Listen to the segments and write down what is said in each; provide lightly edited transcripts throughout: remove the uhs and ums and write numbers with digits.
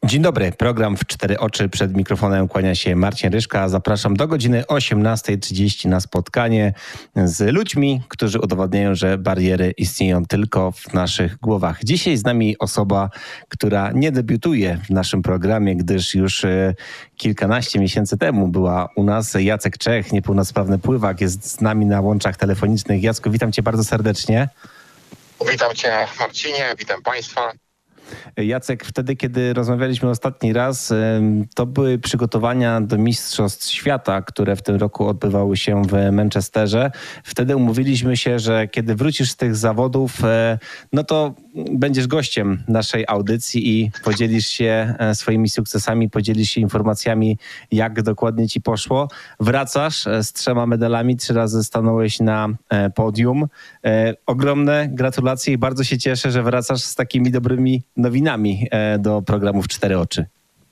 Dzień dobry, program w 4 oczy. Przed mikrofonem kłania się Marcin Ryszka. Zapraszam do godziny 18:30 na spotkanie z ludźmi, którzy udowadniają, że bariery istnieją tylko w naszych głowach. Dzisiaj z nami osoba, która nie debiutuje w naszym programie, gdyż już kilkanaście miesięcy temu była u nas. Jacek Czech, niepełnosprawny pływak, jest z nami na łączach telefonicznych. Jacku, witam cię bardzo serdecznie. Witam cię, Marcinie, witam państwa. Jacek, wtedy, kiedy rozmawialiśmy ostatni raz, to były przygotowania do Mistrzostw Świata, które w tym roku odbywały się w Manchesterze. Wtedy umówiliśmy się, że kiedy wrócisz z tych zawodów, no to będziesz gościem naszej audycji i podzielisz się swoimi sukcesami, podzielisz się informacjami, jak dokładnie ci poszło. Wracasz z 3 medalami, 3 razy stanąłeś na podium. Ogromne gratulacje i bardzo się cieszę, że wracasz z takimi dobrymi nowinami do programu w 4 oczy.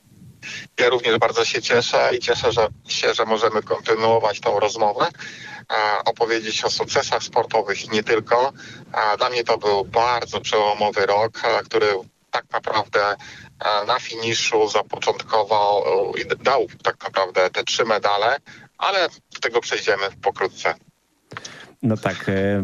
Ja również bardzo się cieszę i cieszę się, że możemy kontynuować tą rozmowę, opowiedzieć o sukcesach sportowych i nie tylko. Dla mnie to był bardzo przełomowy rok, który tak naprawdę na finiszu zapoczątkował i dał tak naprawdę te 3 medale, ale do tego przejdziemy pokrótce. No tak,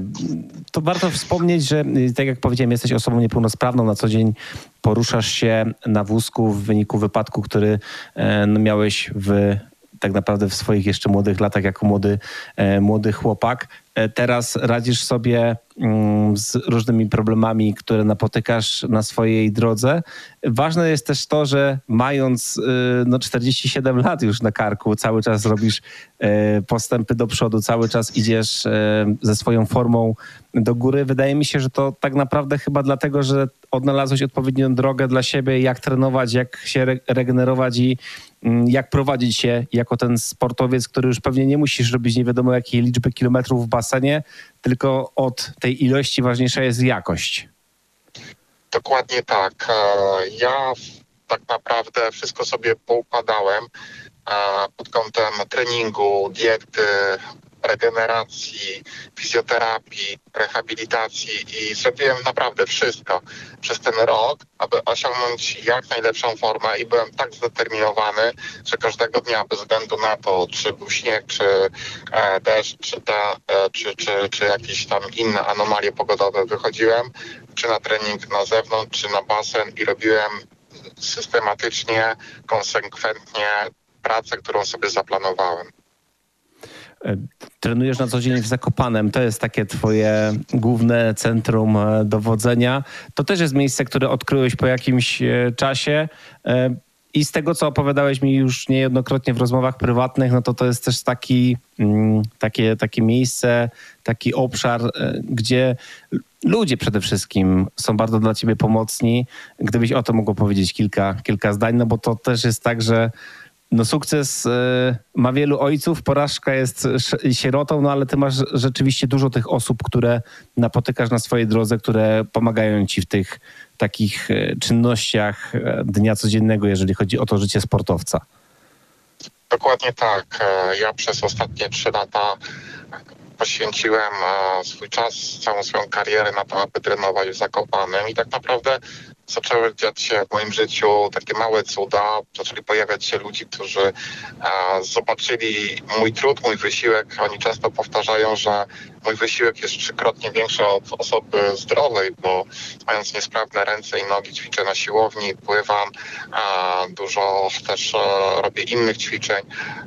to warto wspomnieć, że tak jak powiedziałem, jesteś osobą niepełnosprawną, na co dzień poruszasz się na wózku w wyniku wypadku, który miałeś tak naprawdę w swoich jeszcze młodych latach jako młody chłopak. Teraz radzisz sobie z różnymi problemami, które napotykasz na swojej drodze. Ważne jest też to, że mając 47 lat już na karku, cały czas robisz postępy do przodu, cały czas idziesz ze swoją formą do góry. Wydaje mi się, że to tak naprawdę chyba dlatego, że odnalazłeś odpowiednią drogę dla siebie, jak trenować, jak się regenerować i jak prowadzić się jako ten sportowiec, który już pewnie nie musisz robić nie wiadomo jakiej liczby kilometrów w basenie, tylko od tej ilości ważniejsza jest jakość. Dokładnie tak. Ja tak naprawdę wszystko sobie poukładałem pod kątem treningu, diety, regeneracji, fizjoterapii, rehabilitacji i zrobiłem naprawdę wszystko przez ten rok, aby osiągnąć jak najlepszą formę i byłem tak zdeterminowany, że każdego dnia bez względu na to, czy był śnieg, czy deszcz, czy jakieś tam inne anomalie pogodowe wychodziłem, czy na trening na zewnątrz, czy na basen i robiłem systematycznie, konsekwentnie pracę, którą sobie zaplanowałem. Trenujesz na co dzień w Zakopanem. To jest takie twoje główne centrum dowodzenia. To też jest miejsce, które odkryłeś po jakimś czasie. I z tego, co opowiadałeś mi już niejednokrotnie w rozmowach prywatnych, no to jest też takie miejsce, taki obszar, gdzie ludzie przede wszystkim są bardzo dla ciebie pomocni. Gdybyś o tym mógł powiedzieć kilka zdań, no bo to też jest tak, że sukces ma wielu ojców, porażka jest sierotą, no ale ty masz rzeczywiście dużo tych osób, które napotykasz na swojej drodze, które pomagają ci w tych takich czynnościach dnia codziennego, jeżeli chodzi o to życie sportowca. Dokładnie tak. Ja przez ostatnie 3 lata poświęciłem swój czas, całą swoją karierę na to, aby trenować w Zakopanem i tak naprawdę zaczęły dziać się w moim życiu takie małe cuda. Zaczęli pojawiać się ludzie, którzy zobaczyli mój trud, mój wysiłek. Oni często powtarzają, że mój wysiłek jest 3-krotnie większy od osoby zdrowej, bo mając niesprawne ręce i nogi ćwiczę na siłowni, pływam, dużo też robię innych ćwiczeń.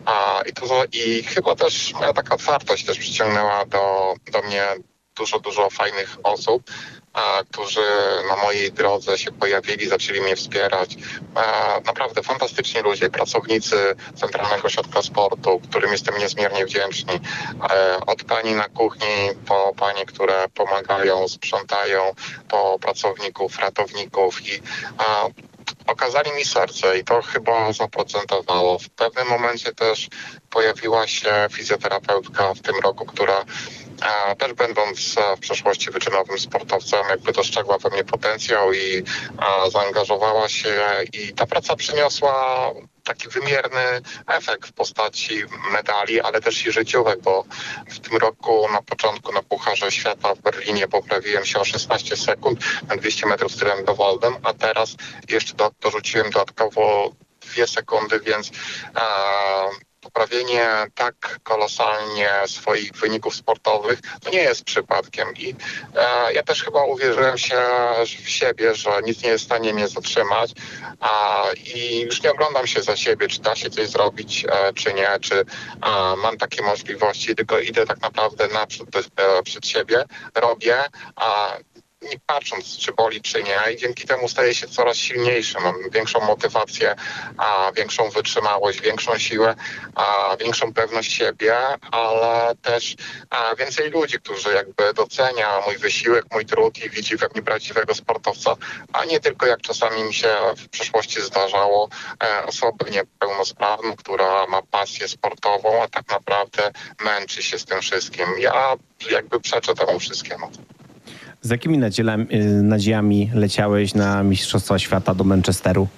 I chyba też moja taka otwartość też przyciągnęła do mnie dużo fajnych osób, którzy na mojej drodze się pojawili, zaczęli mnie wspierać. Naprawdę fantastyczni ludzie, pracownicy Centralnego Ośrodka Sportu, którym jestem niezmiernie wdzięczny. Od pani na kuchni, po panie, które pomagają, sprzątają, po pracowników, ratowników i okazali mi serce i to chyba zaprocentowało. W pewnym momencie też pojawiła się fizjoterapeutka w tym roku, która też będąc w przeszłości wyczynowym sportowcem, jakby dostrzegła we mnie potencjał i zaangażowała się i ta praca przyniosła taki wymierny efekt w postaci medali, ale też i życiówek, bo w tym roku na początku na Pucharze Świata w Berlinie poprawiłem się o 16 sekund na 200 metrów z tyrem dowolnym, a teraz jeszcze dorzuciłem dodatkowo 2 sekundy, więc poprawienie tak kolosalnie swoich wyników sportowych to nie jest przypadkiem i ja też chyba uwierzyłem się w siebie, że nic nie jest w stanie mnie zatrzymać i już nie oglądam się za siebie, czy da się coś zrobić, czy nie, czy mam takie możliwości, tylko idę tak naprawdę naprzód przed siebie, robię, nie patrząc, czy boli, czy nie. I dzięki temu staję się coraz silniejszy. Mam większą motywację, większą wytrzymałość, większą siłę, większą pewność siebie, ale też więcej ludzi, którzy jakby docenia mój wysiłek, mój trud i widzi we mnie prawdziwego sportowca, a nie tylko jak czasami mi się w przeszłości zdarzało, osobę niepełnosprawną, która ma pasję sportową, a tak naprawdę męczy się z tym wszystkim. Ja jakby przeczę temu wszystkiemu. Z jakimi nadziejami leciałeś na Mistrzostwa Świata do Manchesteru?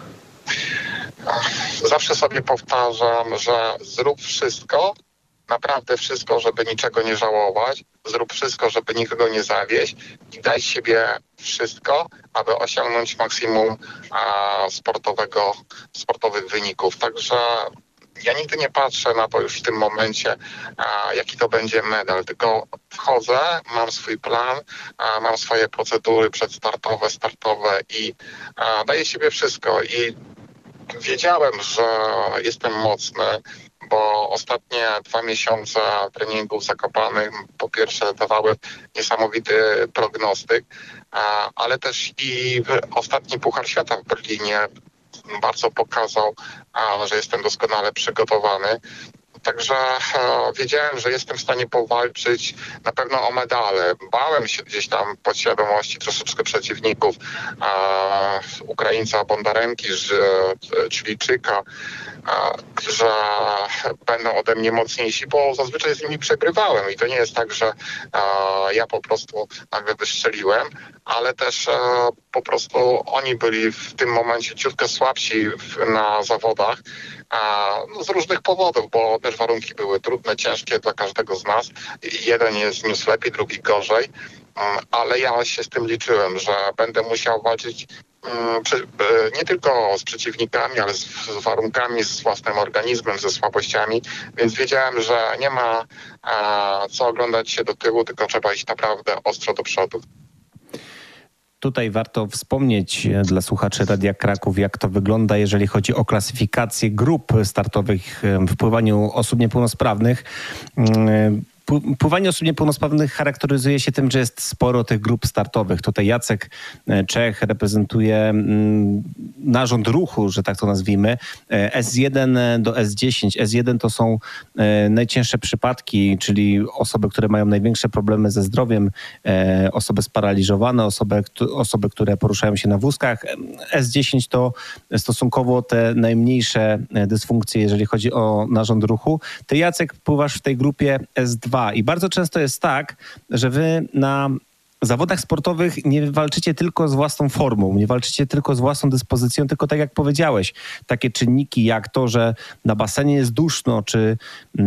Zawsze sobie powtarzam, że zrób wszystko, naprawdę wszystko, żeby niczego nie żałować. Zrób wszystko, żeby nikogo nie zawieść i daj siebie wszystko, aby osiągnąć maksimum sportowych wyników. Także ja nigdy nie patrzę na to już w tym momencie, jaki to będzie medal, tylko wchodzę, mam swój plan, mam swoje procedury przedstartowe, startowe i daję siebie wszystko. I wiedziałem, że jestem mocny, bo ostatnie 2 miesiące treningów zakopanych po pierwsze dawały niesamowity prognostyk, ale też i ostatni Puchar Świata w Berlinie bardzo pokazał, że jestem doskonale przygotowany. Także wiedziałem, że jestem w stanie powalczyć na pewno o medale. Bałem się gdzieś tam podświadomości troszeczkę przeciwników. Ukraińca Bondarenki, Ćwiczyka, że będą ode mnie mocniejsi, bo zazwyczaj z nimi przegrywałem. I to nie jest tak, że ja po prostu nagle wystrzeliłem, ale też po prostu oni byli w tym momencie ciutkę słabsi na zawodach. Z różnych powodów, bo też warunki były trudne, ciężkie dla każdego z nas. Jeden jest zniósł lepiej, drugi gorzej, ale ja się z tym liczyłem, że będę musiał walczyć nie tylko z przeciwnikami, ale z warunkami, z własnym organizmem, ze słabościami, więc wiedziałem, że nie ma co oglądać się do tyłu, tylko trzeba iść naprawdę ostro do przodu. Tutaj warto wspomnieć dla słuchaczy Radia Kraków, jak to wygląda, jeżeli chodzi o klasyfikację grup startowych w pływaniu osób niepełnosprawnych. Pływanie osób niepełnosprawnych charakteryzuje się tym, że jest sporo tych grup startowych. Tutaj Jacek Czech reprezentuje narząd ruchu, że tak to nazwijmy. S1 do S10. S1 to są najcięższe przypadki, czyli osoby, które mają największe problemy ze zdrowiem, osoby sparaliżowane, osoby, które poruszają się na wózkach. S10 to stosunkowo te najmniejsze dysfunkcje, jeżeli chodzi o narząd ruchu. Ty, Jacek, pływasz w tej grupie S2. I bardzo często jest tak, że wy na zawodach sportowych nie walczycie tylko z własną formą, nie walczycie tylko z własną dyspozycją, tylko tak jak powiedziałeś, takie czynniki jak to, że na basenie jest duszno, czy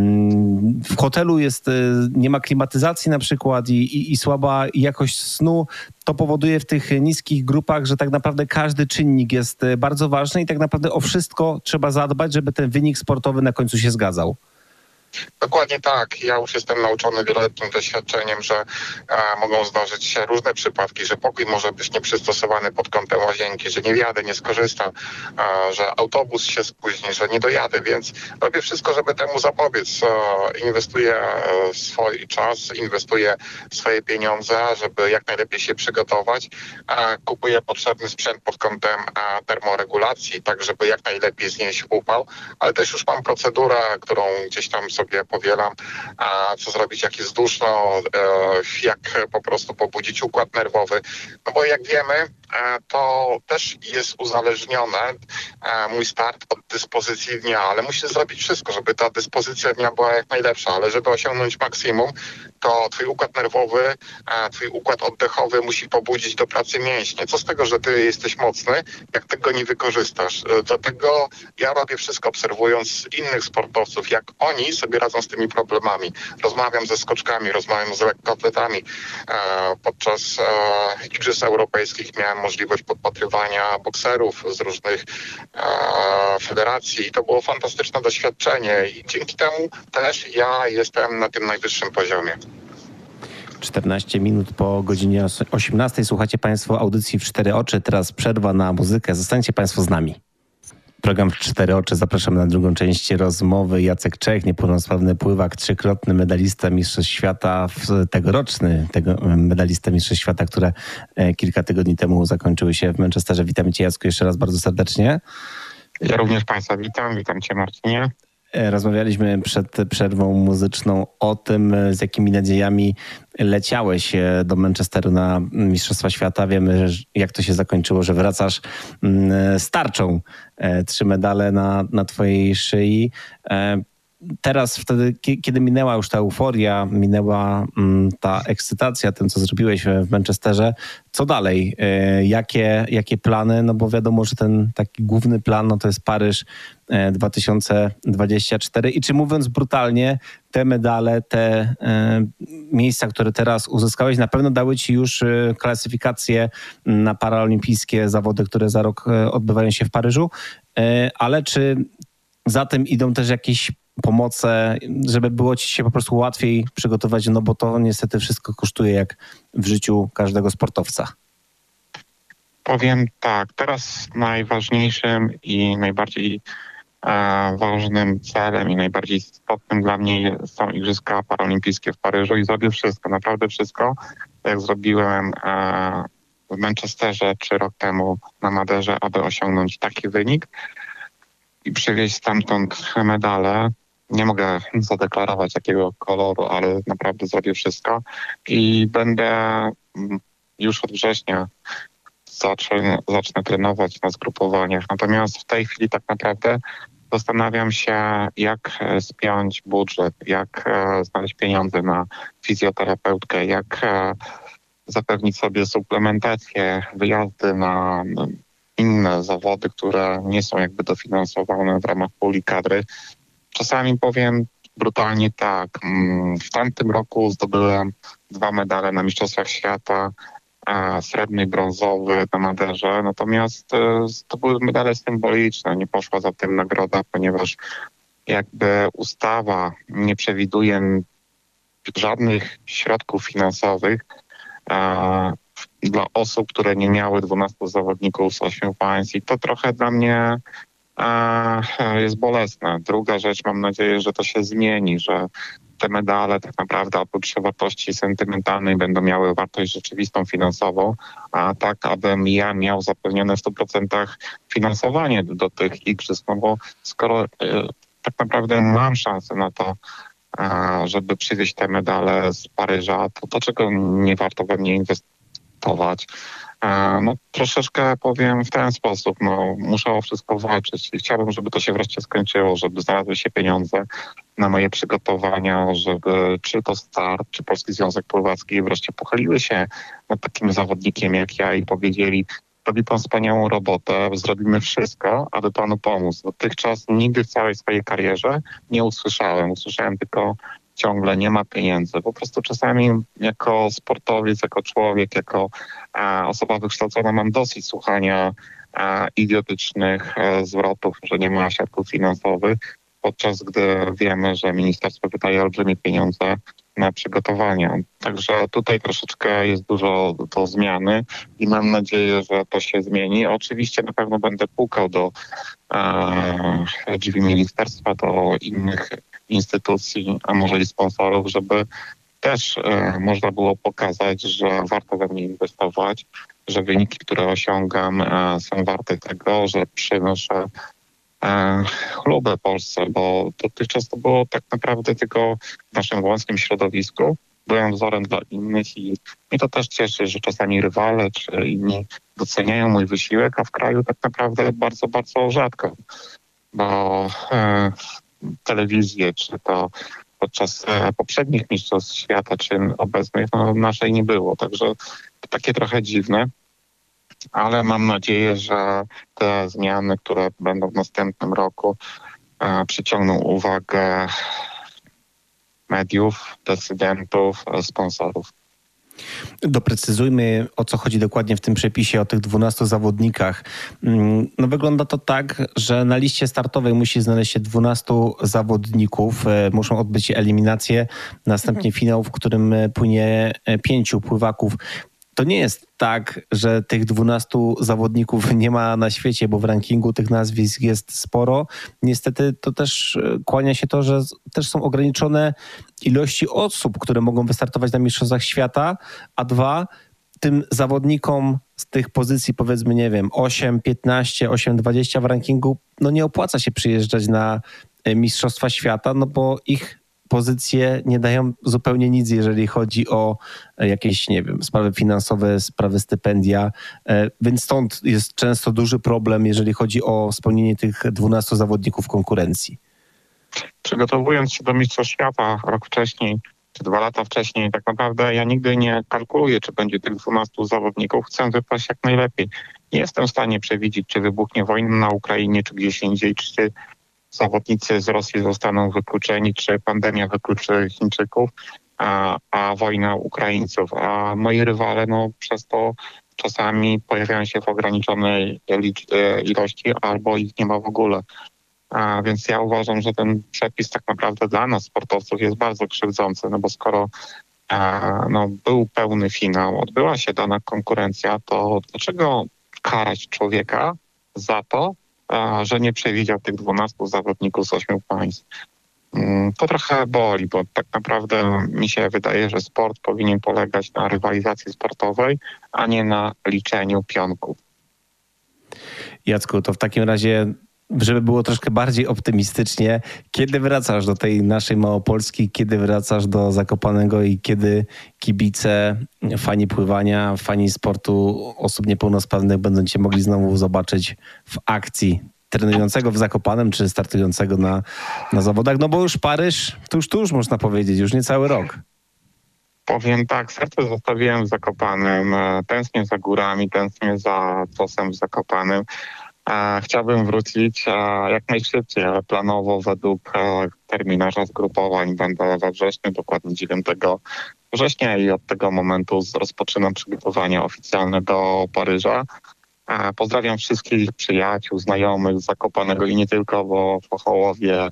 w hotelu nie ma klimatyzacji na przykład i słaba jakość snu, to powoduje w tych niskich grupach, że tak naprawdę każdy czynnik jest bardzo ważny i tak naprawdę o wszystko trzeba zadbać, żeby ten wynik sportowy na końcu się zgadzał. Dokładnie tak. Ja już jestem nauczony wieloletnim doświadczeniem, że mogą zdarzyć się różne przypadki, że pokój może być nieprzystosowany pod kątem łazienki, że nie wjadę, nie skorzystam, że autobus się spóźni, że nie dojadę, więc robię wszystko, żeby temu zapobiec. Inwestuję swój czas, inwestuję swoje pieniądze, żeby jak najlepiej się przygotować. Kupuję potrzebny sprzęt pod kątem termoregulacji, tak żeby jak najlepiej znieść upał, ale też już mam procedurę, którą gdzieś tam sobie powielam, co zrobić, jak jest duszno, jak po prostu pobudzić układ nerwowy. No bo jak wiemy, to też jest uzależnione mój start od dyspozycji dnia, ale musisz zrobić wszystko, żeby ta dyspozycja dnia była jak najlepsza, ale żeby osiągnąć maksimum, to twój układ nerwowy, twój układ oddechowy musi pobudzić do pracy mięśnie. Co z tego, że ty jesteś mocny, jak tego nie wykorzystasz? Dlatego ja robię wszystko obserwując innych sportowców, jak oni sobie radzą z tymi problemami. Rozmawiam ze skoczkami, rozmawiam z lekkoatletami. Podczas Igrzysk Europejskich miałem możliwość podpatrywania bokserów z różnych federacji i to było fantastyczne doświadczenie i dzięki temu też ja jestem na tym najwyższym poziomie. 14 minut po godzinie 18. Słuchacie Państwo audycji w 4 oczy. Teraz przerwa na muzykę. Zostańcie Państwo z nami. Program w 4 oczy. Zapraszamy na drugą część rozmowy. Jacek Czech, niepełnosprawny pływak, 3-krotny medalista Mistrzostw Świata, tegoroczny medalista Mistrzostw Świata, które kilka tygodni temu zakończyły się w Manchesterze. Witam Cię, Jacku, jeszcze raz bardzo serdecznie. Ja również Państwa witam Cię, Marcinie. Rozmawialiśmy przed przerwą muzyczną o tym, z jakimi nadziejami leciałeś do Manchesteru na Mistrzostwa Świata. Wiemy, jak to się zakończyło, że wracasz z tarczą. 3 medale na twojej szyi. Teraz wtedy, kiedy minęła już ta euforia, minęła ta ekscytacja tym, co zrobiłeś w Manchesterze, co dalej? Jakie plany? No bo wiadomo, że ten taki główny plan to jest Paryż 2024. I czy mówiąc brutalnie, te medale, te miejsca, które teraz uzyskałeś, na pewno dały ci już klasyfikację na paraolimpijskie zawody, które za rok odbywają się w Paryżu, ale czy za tym idą też jakieś pomoce, żeby było ci się po prostu łatwiej przygotować, no bo to niestety wszystko kosztuje jak w życiu każdego sportowca. Powiem tak, teraz najważniejszym i najbardziej ważnym celem i najbardziej istotnym dla mnie są Igrzyska Paraolimpijskie w Paryżu i zrobię wszystko, naprawdę wszystko, jak zrobiłem w Manchesterze 3 rok temu na Maderze, aby osiągnąć taki wynik i przywieźć stamtąd medale. Nie mogę zadeklarować jakiego koloru, ale naprawdę zrobię wszystko i będę już od września zacznę trenować na zgrupowaniach. Natomiast w tej chwili tak naprawdę zastanawiam się, jak spiąć budżet, jak znaleźć pieniądze na fizjoterapeutkę, jak zapewnić sobie suplementację, wyjazdy na inne zawody, które nie są jakby dofinansowane w ramach puli kadry. Czasami powiem brutalnie tak. W tamtym roku zdobyłem 2 medale na Mistrzostwach Świata, srebrny i brązowy na Maderze. Natomiast to były medale symboliczne. Nie poszła za tym nagroda, ponieważ jakby ustawa nie przewiduje żadnych środków finansowych dla osób, które nie miały 12 zawodników z 8 państw i to trochę dla mnie jest bolesne. Druga rzecz, mam nadzieję, że to się zmieni, że te medale tak naprawdę oprócz wartości sentymentalnej będą miały wartość rzeczywistą finansową, a tak, abym ja miał zapewnione w 100% finansowanie do tych igrzysk, no bo skoro tak naprawdę mam szansę na to, żeby przywieźć te medale z Paryża, to dlaczego nie warto we mnie inwestować? No troszeczkę powiem w ten sposób, muszę o wszystko walczyć i chciałbym, żeby to się wreszcie skończyło, żeby znalazły się pieniądze na moje przygotowania, żeby czy to start, czy Polski Związek Pływacki wreszcie pochyliły się nad takim zawodnikiem jak ja i powiedzieli: robi pan wspaniałą robotę, zrobimy wszystko, aby panu pomóc. Dotychczas nigdy w całej swojej karierze nie usłyszałem tylko ciągle nie ma pieniędzy. Po prostu czasami jako sportowiec, jako człowiek, jako osoba wykształcona mam dosyć słuchania idiotycznych zwrotów, że nie ma środków finansowych, podczas gdy wiemy, że ministerstwo wydaje olbrzymie pieniądze na przygotowania. Także tutaj troszeczkę jest dużo do zmiany i mam nadzieję, że to się zmieni. Oczywiście na pewno będę pukał do drzwi ministerstwa, do innych instytucji, a może i sponsorów, żeby też można było pokazać, że warto we mnie inwestować, że wyniki, które osiągam, są warte tego, że przynoszę chlubę Polsce, bo dotychczas to było tak naprawdę tylko w naszym wąskim środowisku. Byłem wzorem dla innych i mnie to też cieszy, że czasami rywale czy inni doceniają mój wysiłek, a w kraju tak naprawdę bardzo, bardzo rzadko. bo telewizję, czy to podczas poprzednich mistrzostw świata, czy obecnych, no, naszej nie było. Także to takie trochę dziwne, ale mam nadzieję, że te zmiany, które będą w następnym roku, przyciągną uwagę mediów, decydentów, sponsorów. Doprecyzujmy, o co chodzi dokładnie w tym przepisie o tych 12 zawodnikach. No wygląda to tak, że na liście startowej musi znaleźć się 12 zawodników. Muszą odbyć się eliminacje, następnie finał, w którym płynie 5 pływaków. To nie jest tak, że tych 12 zawodników nie ma na świecie, bo w rankingu tych nazwisk jest sporo. Niestety to też kłania się to, że też są ograniczone ilości osób, które mogą wystartować na Mistrzostwach Świata, a dwa, tym zawodnikom z tych pozycji, powiedzmy, nie wiem, 8, 15, 8, 20 w rankingu, no nie opłaca się przyjeżdżać na Mistrzostwa Świata, no bo ich pozycje nie dają zupełnie nic, jeżeli chodzi o jakieś, nie wiem, sprawy finansowe, sprawy stypendia, więc stąd jest często duży problem, jeżeli chodzi o spełnienie tych 12 zawodników konkurencji. Przygotowując się do Mistrzostw Świata rok wcześniej, czy 2 lata wcześniej, tak naprawdę ja nigdy nie kalkuluję, czy będzie tych 12 zawodników. Chcę wypaść jak najlepiej. Nie jestem w stanie przewidzieć, czy wybuchnie wojna na Ukrainie, czy gdzieś indziej, czy zawodnicy z Rosji zostaną wykluczeni, czy pandemia wykluczy Chińczyków, a wojna Ukraińców. A moi rywale, no, przez to czasami pojawiają się w ograniczonej ilości albo ich nie ma w ogóle. Więc ja uważam, że ten przepis tak naprawdę dla nas, sportowców, jest bardzo krzywdzący, no bo skoro no, był pełny finał, odbyła się dana konkurencja, to dlaczego karać człowieka za to, że nie przewidział tych 12 zawodników z 8 państw? To trochę boli, bo tak naprawdę mi się wydaje, że sport powinien polegać na rywalizacji sportowej, a nie na liczeniu pionków. Jacku, to w takim razie, żeby było troszkę bardziej optymistycznie, kiedy wracasz do tej naszej Małopolski, kiedy wracasz do Zakopanego i kiedy kibice, fani pływania, fani sportu osób niepełnosprawnych będą cię mogli znowu zobaczyć w akcji trenującego w Zakopanem czy startującego na zawodach? No bo już Paryż, to już można powiedzieć, już nie cały rok. Powiem tak, serce zostawiłem w Zakopanem, tęsknię za górami, tęsknię za COS-em w Zakopanem. Chciałbym wrócić jak najszybciej, ale planowo według terminarza zgrupowań będę we wrześniu, dokładnie 9 września i od tego momentu rozpoczynam przygotowania oficjalne do Paryża. Pozdrawiam wszystkich przyjaciół, znajomych z Zakopanego i nie tylko, bo w Chochołowie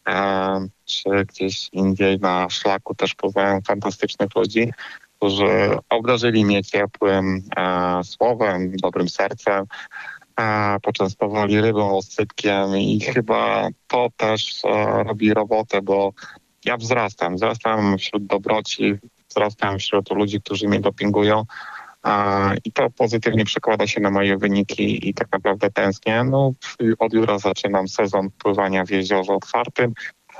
czy gdzieś indziej na szlaku też poznałem fantastycznych ludzi, którzy obdarzyli mnie ciepłym słowem, dobrym sercem, poczęstowali rybą, oscypkiem i chyba to też robi robotę, bo ja wzrastam wśród dobroci, wzrastam wśród ludzi, którzy mnie dopingują i to pozytywnie przekłada się na moje wyniki i tak naprawdę tęsknię. No, od jutra zaczynam sezon pływania w jeziorze otwartym.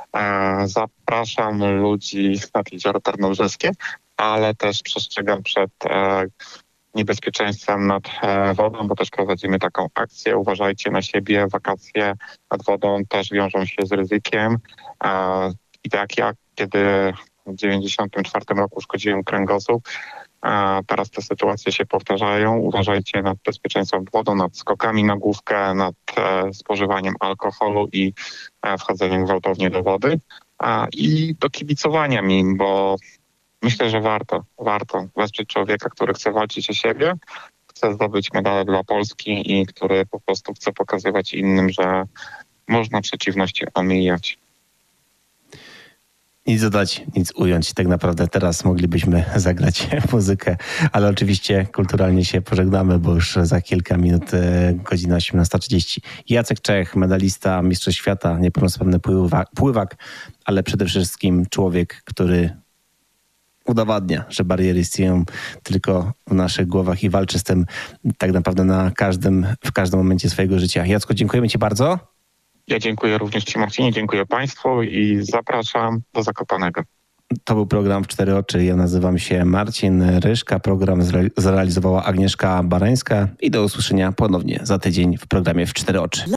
Zapraszam ludzi nad Jezioro Tarnobrzeżskie, ale też przestrzegam przed niebezpieczeństwem nad wodą, bo też prowadzimy taką akcję. Uważajcie na siebie, wakacje nad wodą też wiążą się z ryzykiem. I tak jak kiedy w 1994 roku uszkodziłem kręgosłup, teraz te sytuacje się powtarzają. Uważajcie nad bezpieczeństwem wodą, nad skokami na główkę, nad spożywaniem alkoholu i wchodzeniem gwałtownie do wody. I do kibicowania mi, bo myślę, że warto wesprzeć człowieka, który chce walczyć o siebie, chce zdobyć medale dla Polski i który po prostu chce pokazywać innym, że można przeciwności omijać. Nic dodać, nic ująć. Tak naprawdę teraz moglibyśmy zagrać muzykę, ale oczywiście kulturalnie się pożegnamy, bo już za kilka minut godzina 18:30. Jacek Czech, medalista, mistrz świata, niepełnosprawny pływak, ale przede wszystkim człowiek, który udowadnia, że bariery istnieją tylko w naszych głowach i walczy z tym tak naprawdę w każdym momencie swojego życia. Jacku, dziękujemy ci bardzo. Ja dziękuję również ci, Marcinie, dziękuję państwu i zapraszam do Zakopanego. To był program w 4 oczy. Ja nazywam się Marcin Ryszka. Program zrealizowała Agnieszka Barańska i do usłyszenia ponownie za tydzień w programie w 4 oczy.